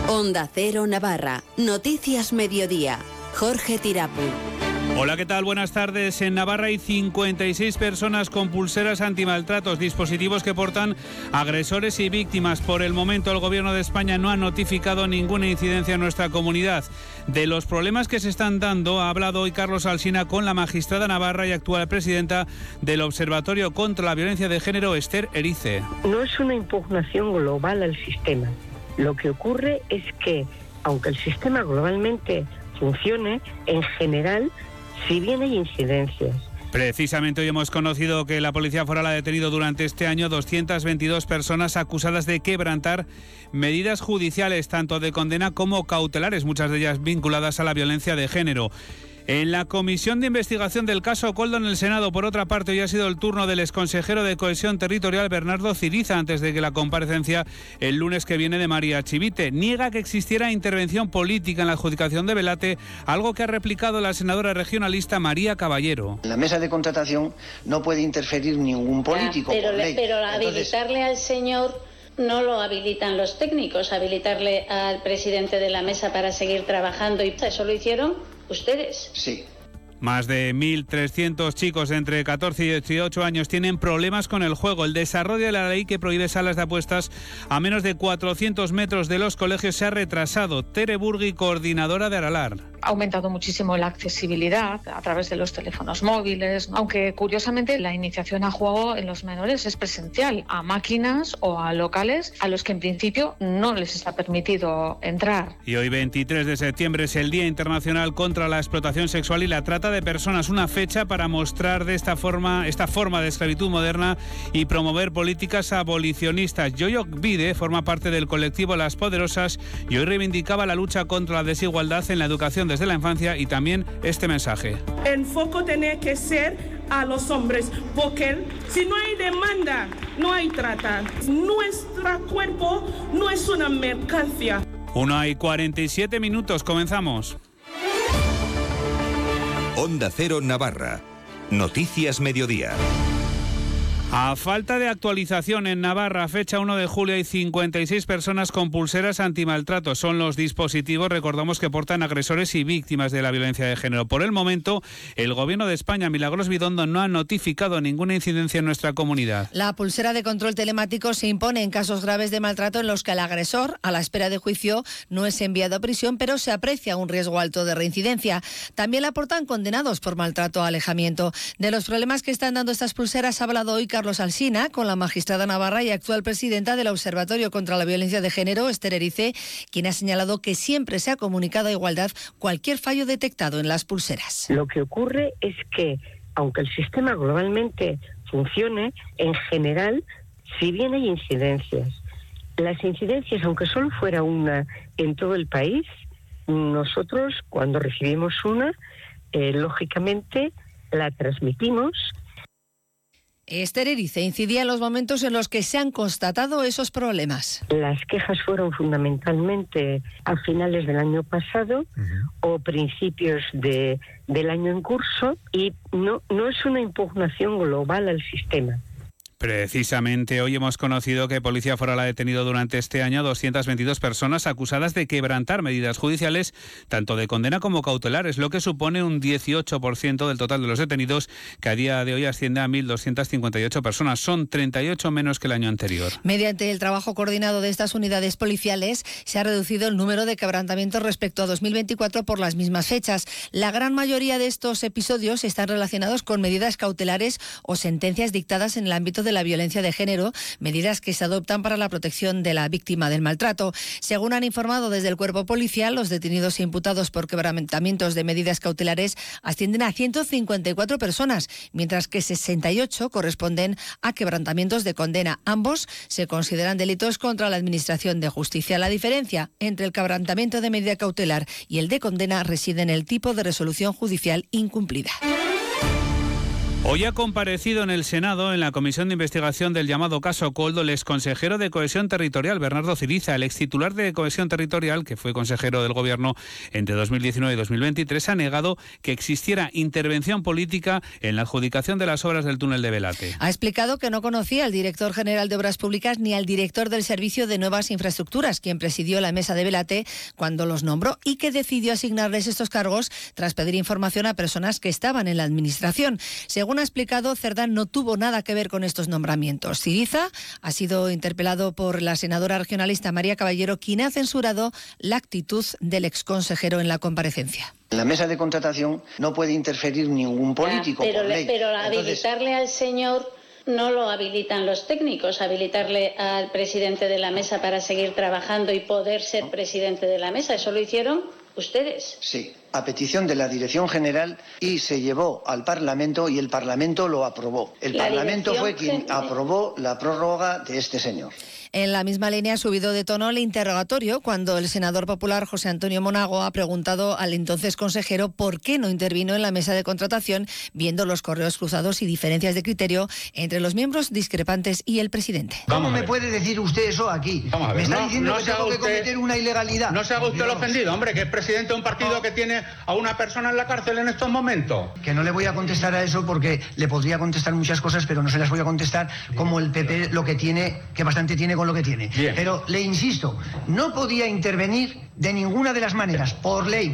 Onda Cero Navarra. Noticias Mediodía. Jorge Tirapu. Hola, ¿qué tal? Buenas tardes. En Navarra hay 56 personas con pulseras antimaltratos, dispositivos que portan agresores y víctimas. Por el momento, el Gobierno de España no ha notificado ninguna incidencia en nuestra comunidad. De los problemas que se están dando, ha hablado hoy Carlos Alsina con la magistrada navarra y actual presidenta del Observatorio contra la Violencia de Género, Esther Erice. No es una impugnación global al sistema. Lo que ocurre es que, aunque el sistema globalmente funcione, en general, si bien hay incidencias. Precisamente hoy hemos conocido que la Policía Foral ha detenido durante este año 222 personas acusadas de quebrantar medidas judiciales, tanto de condena como cautelares, muchas de ellas vinculadas a la violencia de género. En la comisión de investigación del caso Koldo en el Senado, por otra parte, hoy ha sido el turno del exconsejero de Cohesión Territorial, Bernardo Ciriza, antes de que la comparecencia el lunes que viene de María Chivite. Niega que existiera intervención política en la adjudicación de Belate, algo que ha replicado la senadora regionalista María Caballero. En la mesa de contratación no puede interferir ningún político. Pero habilitarle al señor no lo habilitan los técnicos, habilitarle al presidente de la mesa para seguir trabajando, y eso lo hicieron ustedes. Sí. Más de 1.300 chicos entre 14 y 18 años tienen problemas con el juego. El desarrollo de la ley que prohíbe salas de apuestas a menos de 400 metros de los colegios se ha retrasado. Tere Burgui, coordinadora de Aralar. Ha aumentado muchísimo la accesibilidad a través de los teléfonos móviles, aunque curiosamente la iniciación a juego en los menores es presencial, a máquinas o a locales a los que en principio no les está permitido entrar. Y hoy 23 de septiembre es el Día Internacional contra la Explotación Sexual y la Trata de Personas, una fecha para mostrar de esta forma de esclavitud moderna y promover políticas abolicionistas. Yoyok Vide forma parte del colectivo Las Poderosas y hoy reivindicaba la lucha contra la desigualdad en la educación desde la infancia y también este mensaje. El foco tiene que ser a los hombres, porque si no hay demanda, no hay trata. Nuestro cuerpo no es una mercancía. 1:47, comenzamos. Onda Cero Navarra. Noticias Mediodía. A falta de actualización, en Navarra, fecha 1 de julio, hay 56 personas con pulseras antimaltrato. Son los dispositivos, recordamos, que portan agresores y víctimas de la violencia de género. Por el momento, el Gobierno de España, Milagros Bidondo, no ha notificado ninguna incidencia en nuestra comunidad. La pulsera de control telemático se impone en casos graves de maltrato en los que el agresor, a la espera de juicio, no es enviado a prisión, pero se aprecia un riesgo alto de reincidencia. También la portan condenados por maltrato o alejamiento. De los problemas que están dando estas pulseras ha hablado hoy Carlos Alsina con la magistrada navarra y actual presidenta del Observatorio contra la Violencia de Género, Esther Erice, quien ha señalado que siempre se ha comunicado a igualdad cualquier fallo detectado en las pulseras. Lo que ocurre es que, aunque el sistema globalmente funcione, en general, si bien hay incidencias, las incidencias, aunque solo fuera una en todo el país, nosotros cuando recibimos una, lógicamente la transmitimos. Esther Erice incidía en los momentos en los que se han constatado esos problemas. Las quejas fueron fundamentalmente a finales del año pasado o principios del año en curso, y no es una impugnación global al sistema. Precisamente hoy hemos conocido que Policía Foral ha detenido durante este año 222 personas acusadas de quebrantar medidas judiciales, tanto de condena como cautelares, lo que supone un 18% del total de los detenidos, que a día de hoy asciende a 1.258 personas. Son 38 menos que el año anterior. Mediante el trabajo coordinado de estas unidades policiales, se ha reducido el número de quebrantamientos respecto a 2024 por las mismas fechas. La gran mayoría de estos episodios están relacionados con medidas cautelares o sentencias dictadas en el ámbito de la violencia de género, medidas que se adoptan para la protección de la víctima del maltrato. Según han informado desde el cuerpo policial, los detenidos e imputados por quebrantamientos de medidas cautelares ascienden a 154 personas, mientras que 68 corresponden a quebrantamientos de condena. Ambos se consideran delitos contra la Administración de Justicia. La diferencia entre el quebrantamiento de medida cautelar y el de condena reside en el tipo de resolución judicial incumplida. Hoy ha comparecido en el Senado, en la Comisión de Investigación del llamado caso Koldo, el exconsejero de Cohesión Territorial, Bernardo Ciriza. El extitular de Cohesión Territorial, que fue consejero del Gobierno entre 2019 y 2023, ha negado que existiera intervención política en la adjudicación de las obras del túnel de Belate. Ha explicado que no conocía al director general de Obras Públicas ni al director del Servicio de Nuevas Infraestructuras, quien presidió la mesa de Belate cuando los nombró, y que decidió asignarles estos cargos tras pedir información a personas que estaban en la Administración. Según ha explicado, Cerdán no tuvo nada que ver con estos nombramientos. Ciriza ha sido interpelado por la senadora regionalista María Caballero, quien ha censurado la actitud del exconsejero en la comparecencia. En la mesa de contratación no puede interferir ningún político por ley. Pero habilitarle al señor no lo habilitan los técnicos. Habilitarle al presidente de la mesa para seguir trabajando y poder ser presidente de la mesa, eso lo hicieron ustedes. Sí, a petición de la Dirección General, y se llevó al Parlamento y el Parlamento lo aprobó. El Parlamento fue quien aprobó la prórroga de este señor. En la misma línea ha subido de tono el interrogatorio cuando el senador popular José Antonio Monago ha preguntado al entonces consejero por qué no intervino en la mesa de contratación, viendo los correos cruzados y diferencias de criterio entre los miembros discrepantes y el presidente. ¿Cómo me puede decir usted eso aquí? Me está diciendo que tengo que cometer una ilegalidad. No se haga usted el ofendido, hombre, que es presidente de un partido que tiene a una persona en la cárcel en estos momentos. Que no le voy a contestar a eso porque le podría contestar muchas cosas, pero no se las voy a contestar como el PP lo que tiene, que bastante tiene con lo que tiene. Bien. Pero le insisto, no podía intervenir de ninguna de las maneras, por ley.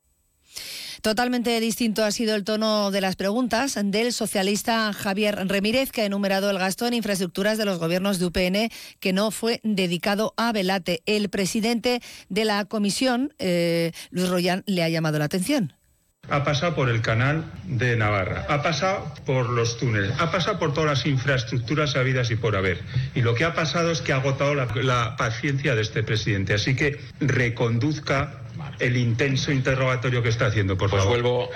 Totalmente distinto ha sido el tono de las preguntas del socialista Javier Remírez, que ha enumerado el gasto en infraestructuras de los gobiernos de UPN que no fue dedicado a Belate. El presidente de la comisión, Luis Royan, le ha llamado la atención. Ha pasado por el canal de Navarra, ha pasado por los túneles, ha pasado por todas las infraestructuras habidas y por haber. Y lo que ha pasado es que ha agotado la paciencia de este presidente. Así que reconduzca el intenso interrogatorio que está haciendo, por favor.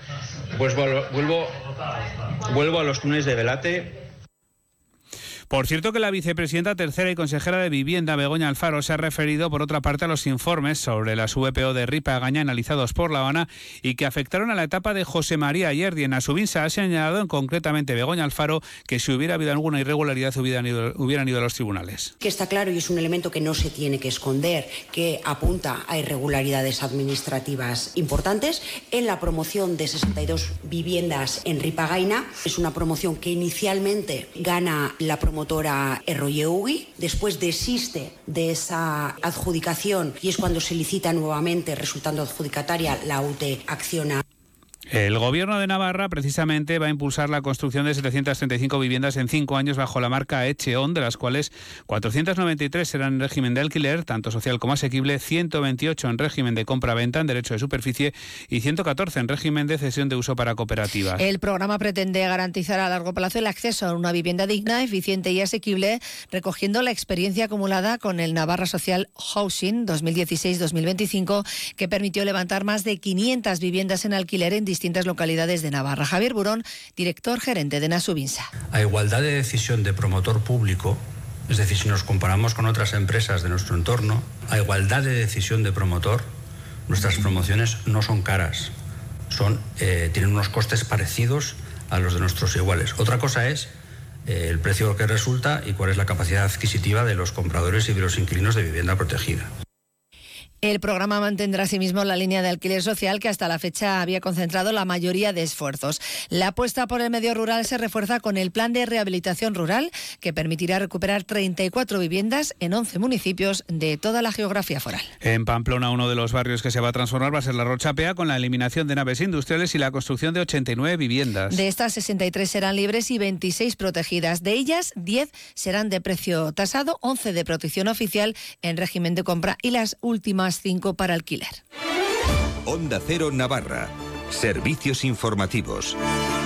Vuelvo a los túneles de Belate. Por cierto, que la vicepresidenta tercera y consejera de Vivienda, Begoña Alfaro, se ha referido, por otra parte, a los informes sobre las VPO de Ripagaña analizados por La Habana y que afectaron a la etapa de José María Ayerdi. En Asubinsa ha señalado concretamente Begoña Alfaro que si hubiera habido alguna irregularidad hubieran ido a los tribunales. Que está claro, y es un elemento que no se tiene que esconder, que apunta a irregularidades administrativas importantes en la promoción de 62 viviendas en Ripagaina. Es una promoción que inicialmente gana la promotora Erroyeugui, después desiste de esa adjudicación y es cuando se licita nuevamente, resultando adjudicataria la UTE Acciona. El Gobierno de Navarra, precisamente, va a impulsar la construcción de 735 viviendas en 5 años bajo la marca Echeon, de las cuales 493 serán en régimen de alquiler, tanto social como asequible, 128 en régimen de compra-venta en derecho de superficie y 114 en régimen de cesión de uso para cooperativas. El programa pretende garantizar a largo plazo el acceso a una vivienda digna, eficiente y asequible, recogiendo la experiencia acumulada con el Navarra Social Housing 2016-2025, que permitió levantar más de 500 viviendas en alquiler en distintas localidades de Navarra. Javier Burón, director gerente de Nasubinsa. A igualdad de decisión de promotor público, es decir, si nos comparamos con otras empresas de nuestro entorno, a igualdad de decisión de promotor, nuestras promociones no son caras, tienen unos costes parecidos a los de nuestros iguales. Otra cosa es el precio que resulta y cuál es la capacidad adquisitiva de los compradores y de los inquilinos de vivienda protegida. El programa mantendrá asimismo la línea de alquiler social que hasta la fecha había concentrado la mayoría de esfuerzos. La apuesta por el medio rural se refuerza con el plan de rehabilitación rural, que permitirá recuperar 34 viviendas en 11 municipios de toda la geografía foral. En Pamplona, uno de los barrios que se va a transformar va a ser la Rochapea, con la eliminación de naves industriales y la construcción de 89 viviendas. De estas, 63 serán libres y 26 protegidas. De ellas, 10 serán de precio tasado, 11 de protección oficial en régimen de compra y las últimas 5 para alquiler. Onda Cero Navarra. Servicios informativos.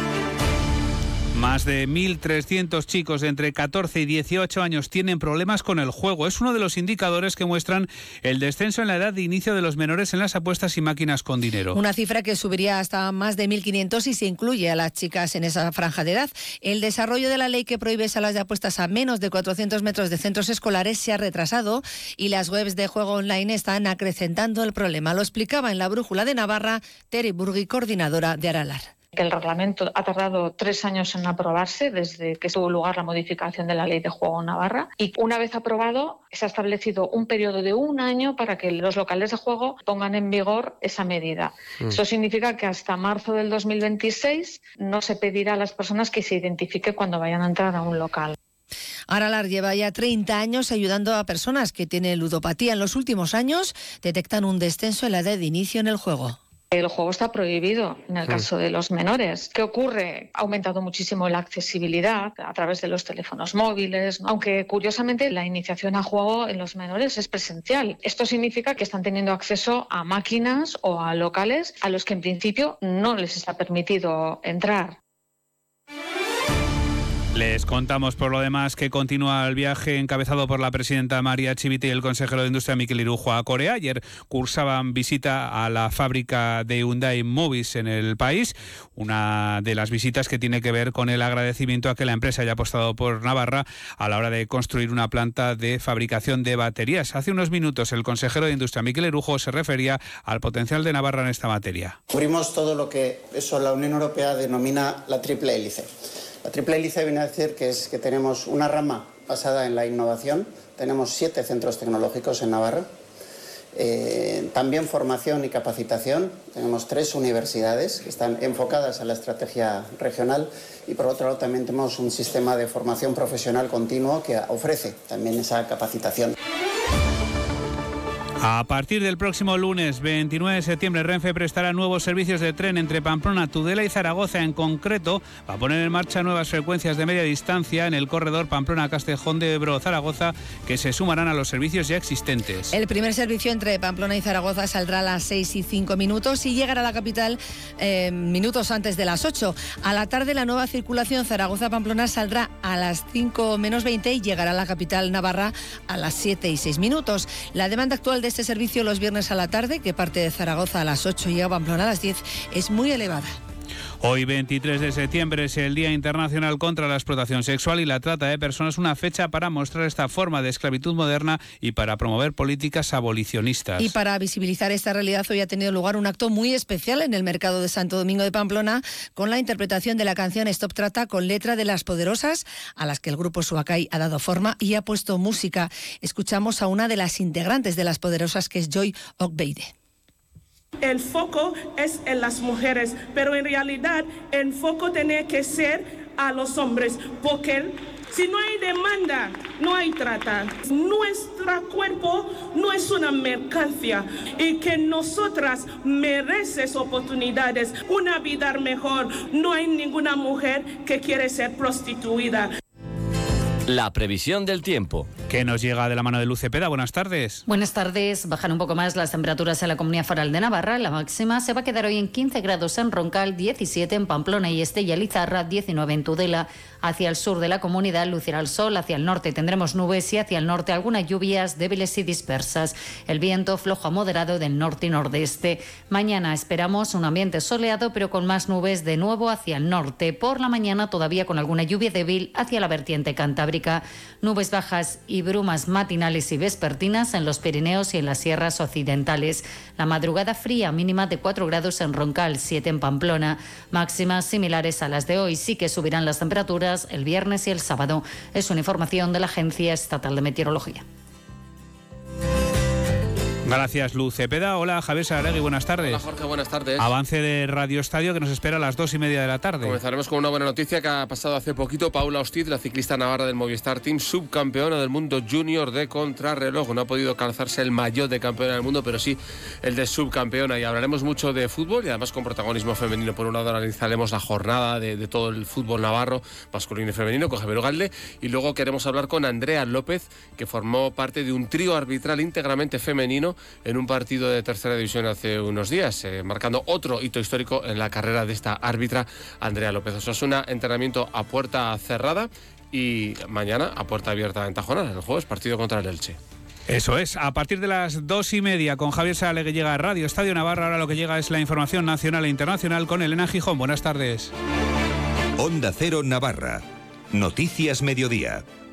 Más de 1.300 chicos de entre 14 y 18 años tienen problemas con el juego. Es uno de los indicadores que muestran el descenso en la edad de inicio de los menores en las apuestas y máquinas con dinero. Una cifra que subiría hasta más de 1.500 si se incluye a las chicas en esa franja de edad. El desarrollo de la ley que prohíbe salas de apuestas a menos de 400 metros de centros escolares se ha retrasado y las webs de juego online están acrecentando el problema. Lo explicaba en la Brújula de Navarra Tere Burgui, coordinadora de Aralar. Que el reglamento ha tardado 3 años en aprobarse desde que tuvo lugar la modificación de la Ley de Juego en Navarra, y una vez aprobado se ha establecido un periodo de 1 año para que los locales de juego pongan en vigor esa medida. Esto significa que hasta marzo del 2026 no se pedirá a las personas que se identifique cuando vayan a entrar a un local. Aralar lleva ya 30 años ayudando a personas que tienen ludopatía. En los últimos años detectan un descenso en la edad de inicio en el juego. El juego está prohibido en el caso de los menores. ¿Qué ocurre? Ha aumentado muchísimo la accesibilidad a través de los teléfonos móviles, aunque curiosamente la iniciación a juego en los menores es presencial. Esto significa que están teniendo acceso a máquinas o a locales a los que en principio no les está permitido entrar. Les contamos por lo demás que continúa el viaje encabezado por la presidenta María Chivite y el consejero de Industria Mikel Irujo a Corea. Ayer cursaban visita a la fábrica de Hyundai Mobis en el país, una de las visitas que tiene que ver con el agradecimiento a que la empresa haya apostado por Navarra a la hora de construir una planta de fabricación de baterías. Hace unos minutos el consejero de Industria Mikel Irujo se refería al potencial de Navarra en esta materia. Cubrimos todo lo que la Unión Europea denomina la triple hélice. La triple hélice viene a decir que tenemos una rama basada en la innovación, tenemos 7 centros tecnológicos en Navarra, también formación y capacitación, tenemos 3 universidades que están enfocadas a la estrategia regional y por otro lado también tenemos un sistema de formación profesional continuo que ofrece también esa capacitación. A partir del próximo lunes 29 de septiembre, Renfe prestará nuevos servicios de tren entre Pamplona, Tudela y Zaragoza. En concreto, va a poner en marcha nuevas frecuencias de media distancia en el corredor Pamplona-Castejón de Ebro-Zaragoza, que se sumarán a los servicios ya existentes. El primer servicio entre Pamplona y Zaragoza saldrá a las 6:05 y llegará a la capital minutos antes de las 8. A la tarde, la nueva circulación Zaragoza-Pamplona saldrá a las 5:20 y llegará a la capital navarra a las 7:06. La demanda actual de este servicio los viernes a la tarde, que parte de Zaragoza a las 8 y llega a Pamplona a las 10, es muy elevada. Hoy, 23 de septiembre, es el Día Internacional contra la Explotación Sexual y la Trata de Personas, una fecha para mostrar esta forma de esclavitud moderna y para promover políticas abolicionistas. Y para visibilizar esta realidad, hoy ha tenido lugar un acto muy especial en el mercado de Santo Domingo de Pamplona, con la interpretación de la canción Stop Trata con letra de Las Poderosas, a las que el grupo Suacay ha dado forma y ha puesto música. Escuchamos a una de las integrantes de Las Poderosas, que es Joy Okbeide. El foco es en las mujeres, pero en realidad el foco tiene que ser a los hombres, porque si no hay demanda, no hay trata. Nuestro cuerpo no es una mercancía y que nosotras mereces oportunidades, una vida mejor. No hay ninguna mujer que quiere ser prostituida. La previsión del tiempo. Que nos llega de la mano de Luz Cepeda. Buenas tardes. Buenas tardes. Bajan un poco más las temperaturas en la Comunidad Foral de Navarra. La máxima se va a quedar hoy en 15 grados en Roncal, 17 en Pamplona y Estella Lizarra, 19 en Tudela. Hacia el sur de la comunidad lucirá el sol, hacia el norte tendremos nubes y hacia el norte algunas lluvias débiles y dispersas. El viento flojo a moderado del norte y nordeste. Mañana esperamos un ambiente soleado pero con más nubes de nuevo hacia el norte. Por la mañana todavía con alguna lluvia débil hacia la vertiente cantábrica. Nubes bajas y brumas matinales y vespertinas en los Pirineos y en las sierras occidentales. La madrugada fría, mínima de 4 grados en Roncal, 7 en Pamplona. Máximas similares a las de hoy. Sí que subirán las temperaturas el viernes y el sábado. Es una información de la Agencia Estatal de Meteorología. Gracias, Luz Cepeda. Hola, Javier Saralegui, buenas tardes. Hola, Jorge, buenas tardes. Avance de Radio Estadio que nos espera a las 2:30 de la tarde. Comenzaremos con una buena noticia que ha pasado hace poquito. Paula Hostiz, la ciclista navarra del Movistar Team, subcampeona del mundo junior de contrarreloj. No ha podido calzarse el maillot de campeona del mundo, pero sí el de subcampeona. Y hablaremos mucho de fútbol y además con protagonismo femenino. Por un lado analizaremos la jornada de todo el fútbol navarro, masculino y femenino, con Javier Ugalde. Y luego queremos hablar con Andrea López, que formó parte de un trío arbitral íntegramente femenino en un partido de tercera división hace unos días, marcando otro hito histórico en la carrera de esta árbitra, Andrea López. Osasuna, entrenamiento a puerta cerrada y mañana a puerta abierta en Tajonar, el jueves, partido contra el Elche. Eso es, a partir de las 2:30 con Javier Saralegui llega a Radio Estadio Navarra. Ahora lo que llega es la información nacional e internacional con Elena Gijón. Buenas tardes. Onda Cero Navarra. Noticias Mediodía.